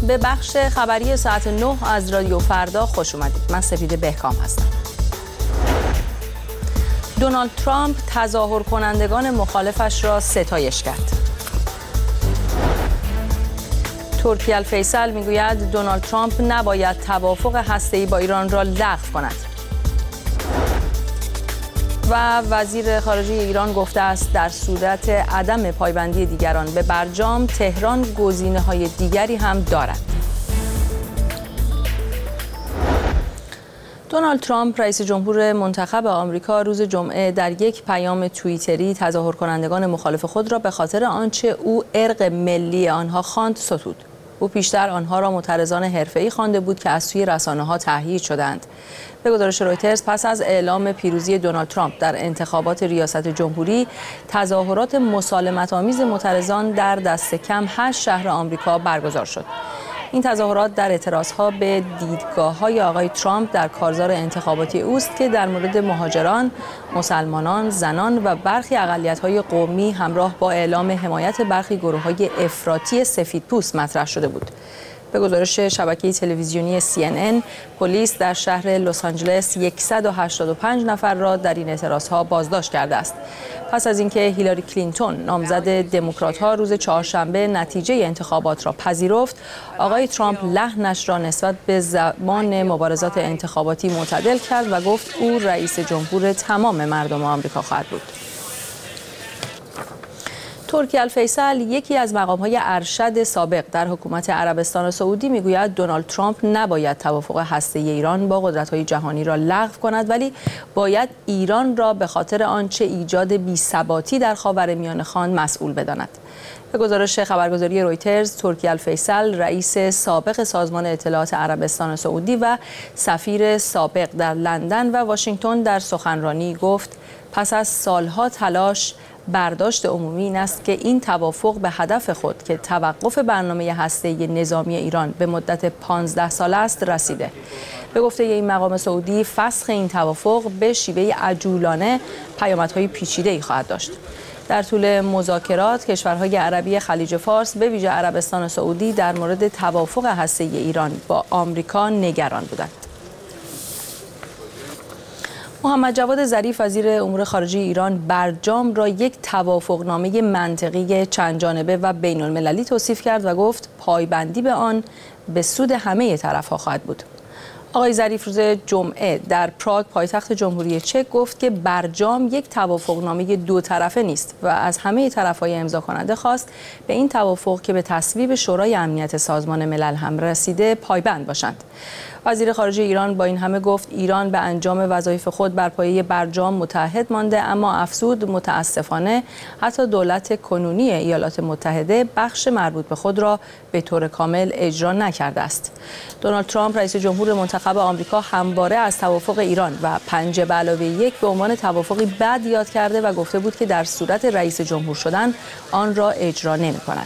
به بخش خبری ساعت 9 از رادیو فردا خوش اومدید. من سپیده بهکام هستم. دونالد ترامپ تظاهر کنندگان مخالفش را ستایش کرد. ترکی الفیصل میگوید دونالد ترامپ نباید توافق هسته‌ای با ایران را لغو کند. و وزیر خارجه ایران گفته است در صورت عدم پایبندی دیگران به برجام، تهران گزینه‌های دیگری هم دارد. دونالد ترامپ رئیس جمهور منتخب آمریکا روز جمعه در یک پیام توییتری تظاهر کنندگان مخالف خود را به خاطر آنچه او ارق ملی آنها خواند ستود. او پیشتر آنها را معترضان حرفه‌ای خوانده بود که از سوی رسانه‌ها تهییج شدند. به گزارش رویترز پس از اعلام پیروزی دونالد ترامپ در انتخابات ریاست جمهوری، تظاهرات مسالمت‌آمیز معترضان در دست کم 8 شهر آمریکا برگزار شد. این تظاهرات در اعتراضها به دیدگاه‌های آقای ترامپ در کارزار انتخاباتی اوست که در مورد مهاجران، مسلمانان، زنان و برخی اقلیت‌های قومی همراه با اعلام حمایت برخی گروه‌های افراطی سفیدپوست مطرح شده بود. به گزارش شبکه تلویزیونی CNN، پلیس در شهر لس آنجلس 185 نفر را در این اعتراضها بازداشت کرده است. پس از اینکه هیلاری کلینتون نامزد دموکرات‌ها روز چهارشنبه نتیجه انتخابات را پذیرفت، آقای ترامپ لحنش را نسبت به زمان مبارزات انتخاباتی معتدل کرد و گفت او رئیس جمهور تمام مردم آمریکا خواهد بود. ترکی الفیصل، یکی از مقام‌های ارشد سابق در حکومت عربستان سعودی، میگوید دونالد ترامپ نباید توافق هسته‌ای ایران با قدرت‌های جهانی را لغو کند، ولی باید ایران را به خاطر آنچه ایجاد بی‌ثباتی در خاورمیانه خواند مسئول بداند. به گزارش خبرگزاری رویترز، ترکی الفیصل، رئیس سابق سازمان اطلاعات عربستان سعودی و سفیر سابق در لندن و واشنگتن در سخنرانی گفت پس از سالها تلاش، برداشت عمومی این است که این توافق به هدف خود که توقف برنامه هسته‌ای نظامی ایران به مدت 15 سال است رسیده. به گفته این مقام سعودی، فسخ این توافق به شیوه عجولانه پیامدهای پیچیده‌ای خواهد داشت. در طول مذاکرات، کشورهای عربی خلیج فارس به ویژه عربستان سعودی در مورد توافق هسته‌ای ایران با آمریکا نگران بودند. محمد جواد ظریف، وزیر امور خارجه ایران، برجام را یک توافقنامه منطقی چند جانبه و بین‌المللی توصیف کرد و گفت پایبندی به آن به سود همه طرف‌ها خواهد بود. آقای ظریف روز جمعه در پراگ، پایتخت جمهوری چک، گفت که برجام یک توافقنامه دو طرفه نیست و از همه طرف‌های امضا کننده خواست به این توافق که به تصویب شورای امنیت سازمان ملل هم رسیده پایبند باشند. وزیر خارجه ایران با این همه گفت ایران به انجام وظایف خود بر پایه برجام متحد مانده، اما افزود متاسفانه حتی دولت کنونی ایالات متحده بخش مربوط به خود را به طور کامل اجرا نکرده است. دونالد ترامپ، رئیس جمهور منتخب آمریکا، همواره از توافق ایران و 5+1 به عنوان توافقی بد یاد کرده و گفته بود که در صورت رئیس جمهور شدن آن را اجرا نمی‌کند.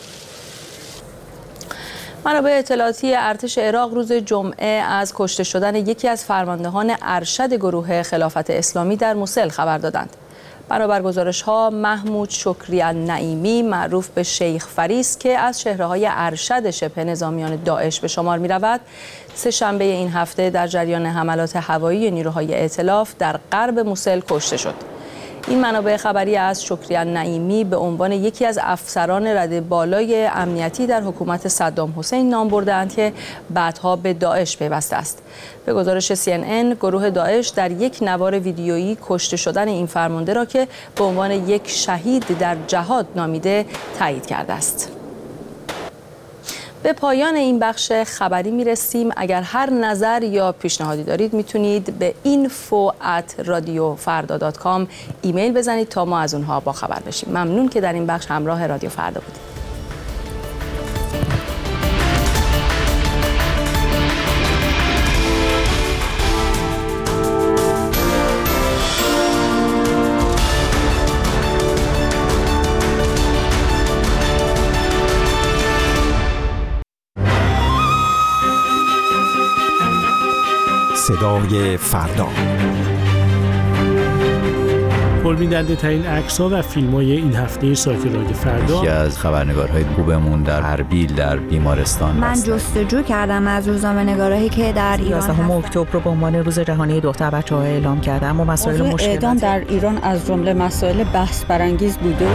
منابع اطلاعاتی ارتش عراق روز جمعه از کشته شدن یکی از فرماندهان ارشد گروه خلافت اسلامی در موصل خبر دادند. بنابر گزارش‌ها، محمود شکری النعیمی، معروف به شیخ فریس، که از چهره‌های ارشد شبه نظامیان داعش به شمار می‌رود، سه‌شنبه این هفته در جریان حملات هوایی نیروهای ائتلاف در غرب موصل کشته شد. این منابع خبری از شکری النعیمی به عنوان یکی از افسران رده بالای امنیتی در حکومت صدام حسین نام بردند که بعدها به داعش پیوسته است. به گزارش CNN، گروه داعش در یک نوار ویدیویی کشته شدن این فرمانده را که به عنوان یک شهید در جهاد نامیده تایید کرده است. به پایان این بخش خبری میرسیم. اگر هر نظر یا پیشنهادی دارید میتونید به info@radiofarda.com ایمیل بزنید تا ما از اونها باخبر بشیم. ممنون که در این بخش همراه رادیو فردا بودید. صدای فردا. پربیننده ترین عکس‌ها و فیلم‌های این هفته سایت رادیو فردا. یکی از خبرنگارهای خوبمون در اربیل در بیمارستان من جستجو کردم از روزنامه‌نگارایی که در ایران 11 اکتبر رو به عنوان روز جهانی دختر بچه‌ها اعلام کردن و مسائل مشکلات اعدام در ایران از جمله مسائل بحث برانگیز بوده.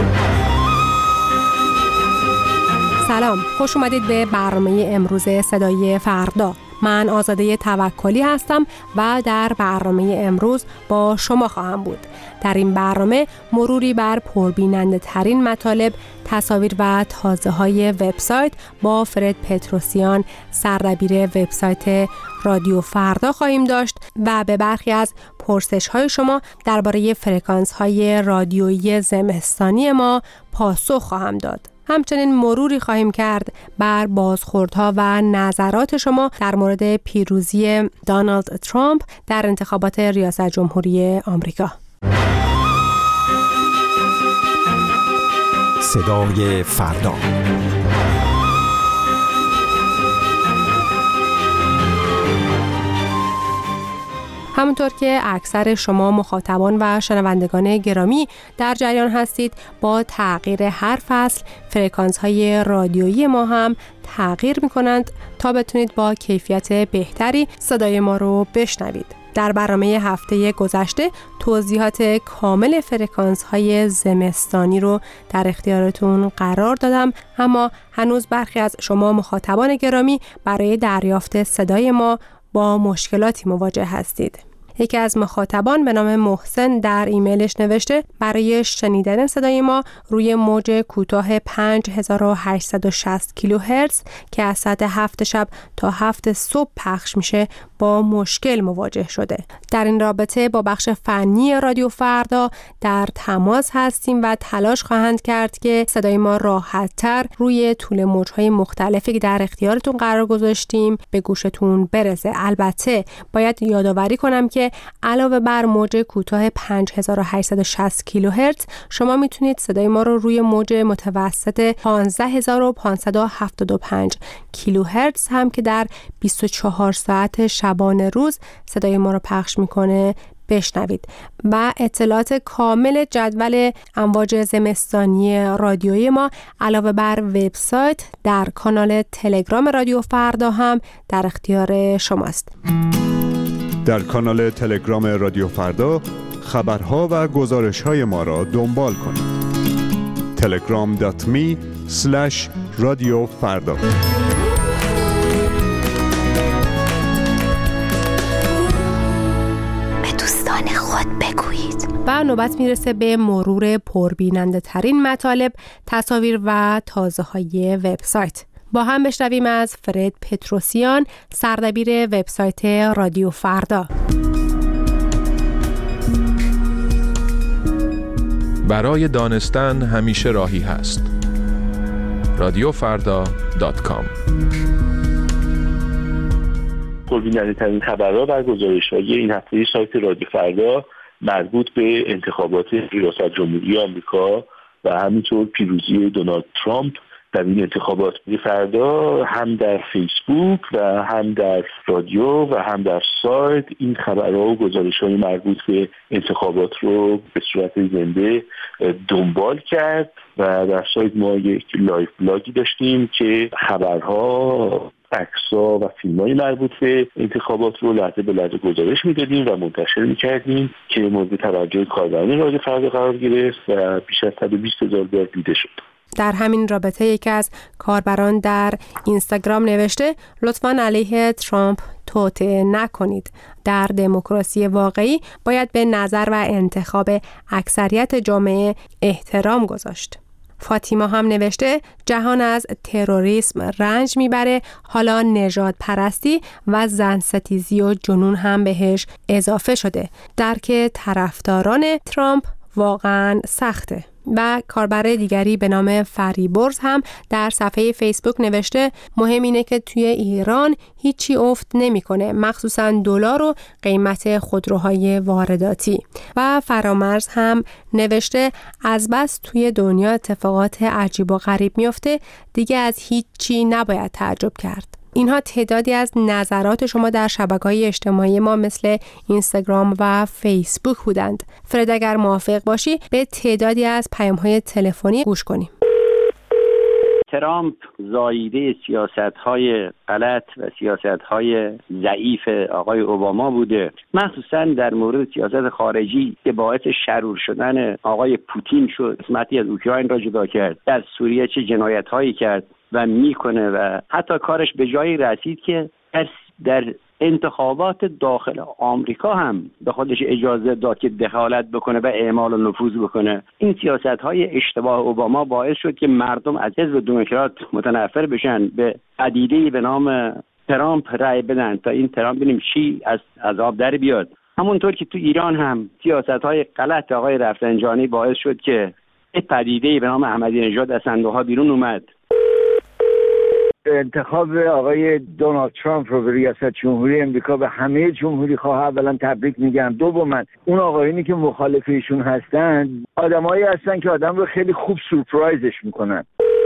سلام، خوش اومدید به برنامه امروز صدای فردا. من آزاده توکلی هستم و در برنامه امروز با شما خواهم بود. در این برنامه مروری بر پربیننده ترین مطالب، تصاویر و تازه های وبسایت با فرد پتروسیان، سردبیر وبسایت رادیو فردا خواهیم داشت و به برخی از پرسش های شما درباره فرکانس های رادیویی زمستانی ما پاسخ خواهم داد. همچنین مروری خواهیم کرد بر بازخوردها و نظرات شما در مورد پیروزی دونالد ترامپ در انتخابات ریاست جمهوری آمریکا. صدای فردا. همونطور که اکثر شما مخاطبان و شنوندگان گرامی در جریان هستید، با تغییر هر فصل فرکانس های رادیویی ما هم تغییر می کنند تا بتونید با کیفیت بهتری صدای ما رو بشنوید. در برنامه هفته گذشته توضیحات کامل فرکانس های زمستانی رو در اختیارتون قرار دادم، اما هنوز برخی از شما مخاطبان گرامی برای دریافت صدای ما با مشکلاتی مواجه هستید. یکی از مخاطبان به نام محسن در ایمیلش نوشته برای شنیدن صدای ما روی موج کوتاه 5860 کیلوهرتز که از ساعت 7 شب تا 7 صبح پخش میشه با مشکل مواجه شده. در این رابطه با بخش فنی رادیو فردا در تماس هستیم و تلاش خواهند کرد که صدای ما راحت‌تر روی طول موج‌های مختلفی که در اختیارتون قرار گذاشتیم به گوشتون برسه. البته باید یادآوری کنم که علاوه بر موج کوتاه 5860 کیلوهرتز شما میتونید صدای ما رو روی موج متوسط 15575 کیلوهرتز هم که در 24 ساعت شبانه روز صدای ما رو پخش میکنه بشنوید. و اطلاعات کامل جدول امواج زمستانی رادیویی ما علاوه بر وبسایت در کانال تلگرام رادیو فردا هم در اختیار شماست. در کانال تلگرام رادیو فردا خبرها و گزارش‌های ما را دنبال کنید. telegram.me/رادیو فردا. به دوستان خود بگویید. و نوبت میرسه به مرور پربیننده ترین مطالب، تصاویر و تازه های وبسایت. با هم بشنویم از فرد پتروسیان، سردبیر وبسایت رادیو فردا. برای دانستن همیشه راهی هست. radiofarda.com. پربیننده ترین خبرها و گزارش‌های این هفته سایت رادیو فردا مربوط به انتخابات ریاست جمهوری آمریکا و همینطور پیروزی دونالد ترامپ در این انتخابات. فردا هم در فیسبوک و هم در رادیو و هم در سایت این خبرها و گزارش‌های مربوط به انتخابات رو به صورت زنده دنبال کرد و در سایت ما یک لایو بلاگی داشتیم که خبرها، عکس‌ها و فیلم‌های مربوط به انتخابات رو لحظه به لحظه گزارش می‌دادیم و منتشر می‌کردیم که مورد توجه کاربران رادیو فردا قرار گرفت و بیش از 120,000 بار دیده شد. در همین رابطه یکی از کاربران در اینستاگرام نوشته لطفاً علیه ترامپ توطئه نکنید. در دموکراسی واقعی باید به نظر و انتخاب اکثریت جامعه احترام گذاشت. فاطیما هم نوشته جهان از تروریسم رنج میبره، حالا نژاد پرستی و زن ستیزی و جنون هم بهش اضافه شده. درک طرفداران ترامپ واقعاً سخته. و کاربر دیگری به نام فریبرز هم در صفحه فیسبوک نوشته مهم اینه که توی ایران هیچی افت نمیکنه، مخصوصا دلار و قیمت خودروهای وارداتی. و فرامرز هم نوشته از بس توی دنیا اتفاقات عجیب و غریب میفته، دیگه از هیچی نباید تعجب کرد. اینها تعدادی از نظرات شما در شبکه‌های اجتماعی ما مثل اینستاگرام و فیسبوک بودند. فرد اگر موافق باشی به تعدادی از پیام‌های تلفنی گوش کنیم. ترامپ زاییده سیاست‌های غلط و سیاست‌های ضعیف آقای اوباما بوده، مخصوصاً در مورد سیاست خارجی که باعث شرور شدن آقای پوتین شد، قسمتی از اوکراین را جدا کرد، در سوریه چه جنایت‌هایی کرد و میکنه و حتی کارش به جایی رسید که در انتخابات داخل آمریکا هم به خودش اجازه داد که دخالت بکنه و اعمال و نفوذ بکنه. این سیاست‌های اشتباه اوباما باعث شد که مردم از حزب دموکرات متنفر بشن، به پدیده‌ای به نام ترامپ رأی بدن تا این ترامپ ببینیم چی از آب در بیاد. همونطور که تو ایران هم سیاست‌های غلط آقای رفسنجانی باعث شد که این پدیده‌ای به نام احمدی نژاد از صندوق‌ها بیرون اومد. انتخاب آقای دونالد ترامپ رو به ریاست جمهوری امریکا به همه جمهوری خواه اولا تبریک میگم. دوما اون آقایونی که مخالف ایشون هستن آدمایی هستن که آدم رو خیلی خوب سورپرایزش میکنن.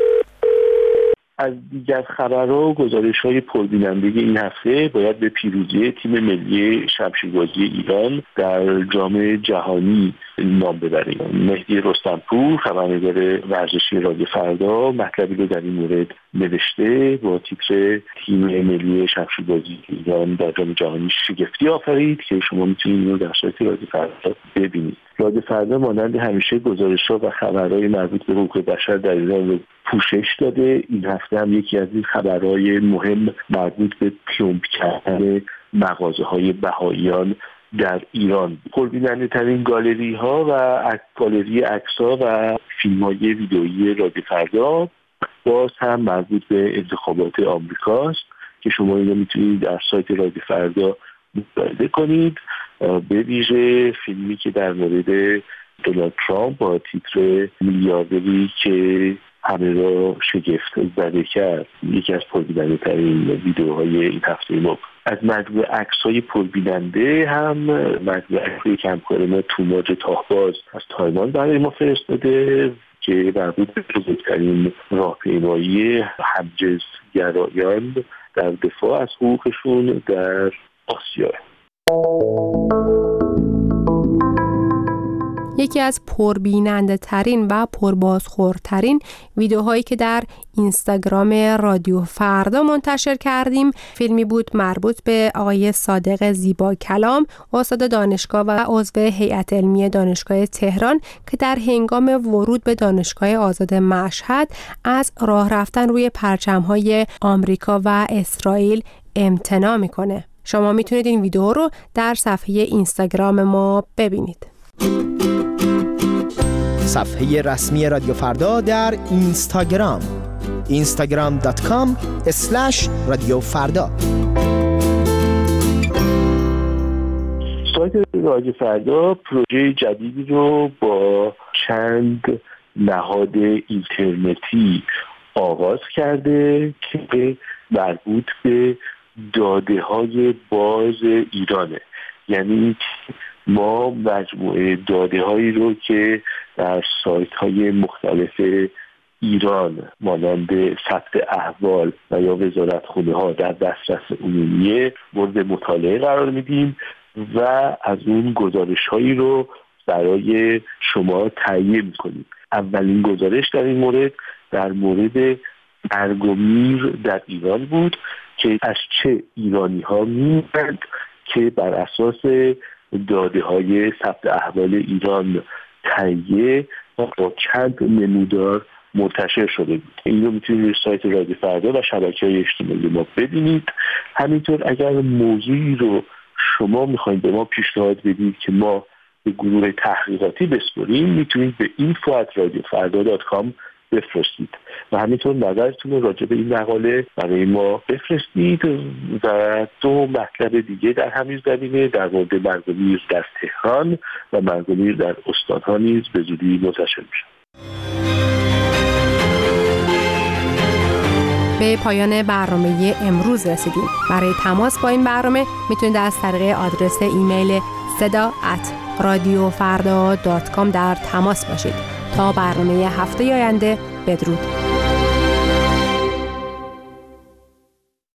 از دیگر خبرها و گزارش‌های پربیننده این هفته باید به پیروزی تیم ملی شمشیربازی ایران در جام جهانی نام ببریم. مهدی رستمپور، خبرنگار ورزشی رادیو فردا، مطلبی رو در این مورد نوشته با تیتر تیم ملی شمشیربازی ایران در جام جهانی شگفتی آفرید که شما میتونید اینو در سایت رادیو فردا ببینید. رادیو فردا مانند همیشه گزارش‌ها و خبرهای مربوط به حقوق بشر در ایران رو پوشش داده. این هفته هم یکی از این خبرهای مهم مربوط به پلمب کردن مغازه‌های بهائیان در ایران. پربیننده ترین گالری ها و گالری عکس ها و فیلم های ویدئویی رادیو فردا باز هم مربوط به انتخابات آمریکاست که شما اینو میتونید در سایت رادیو فردا مشاهده کنید. به ویژه فیلمی که در مورد دونالد ترامپ با تیتر میلیاردری که همه را شگفت زده کرد، یکی از پربیننده ترین ویدیوهای این هفته ما. از مجموعه عکس‌های پربیننده هم مجموعه عکس‌های که همکار ما توماج تاهباز از تایوان برای ما فرستاده که مربوط به بزرگترین راهپیمایی همجنسگرایان در دفاع از حقوقشون در آسیا. یکی از پربیننده ترین و پربازخوردترین ویدیوهایی که در اینستاگرام رادیو فردا منتشر کردیم فیلمی بود مربوط به آقای صادق زیبا کلام، استاد دانشگاه و عضو هیئت علمی دانشگاه تهران که در هنگام ورود به دانشگاه آزاد مشهد از راه رفتن روی پرچم‌های آمریکا و اسرائیل امتناع میکنه. شما میتونید این ویدیو رو در صفحه اینستاگرام ما ببینید. صفحه رسمی رادیو فردا در اینستاگرام instagram.com/رادیو فردا. سایت رادیو فردا پروژه جدیدی رو با چند نهاد اینترنتی آغاز کرده که مربوط به داده‌های باز ایرانه. یعنی ما مجموعه داده‌هایی رو که در سایت‌های مختلف ایران مانند ثبت احوال و یا وزارتخونه‌ها در دسترس عمومی مورد مطالعه قرار میدیم و از اون گزارش‌هایی رو برای شما تهیه می‌کنیم. اولین گزارش در این مورد در مورد مرگ و میر در ایران بود که از چه ایرانی‌ها می‌مرد که بر اساس داده‌های ثبت احوال ایران تهیه با چند نمودار منتشر شده بود. این رو میتونید روی سایت رادیو فردا و شبکه‌های اجتماعی ما ببینید. همینطور اگر موضوعی رو شما میخواید به ما پیشنهاد بدید که ما به گروه تحقیقاتی بسپریم، میتونید به info@radiofarda.com بفرستید و همینطور نظرتون رو راجع به این مقاله برای ما بفرستید. و دو مطلب دیگه در همین زمینه در مورد مرگ و میر در تهران و مرگ و میر در استان‌ها نیز به زودی منتشر میشه. به پایان برنامه امروز رسیدیم. برای تماس با این برنامه میتونید از طریق آدرس ایمیل seda@radiofarda.com در تماس باشید. تا برنامه هفته آینده، بدرود.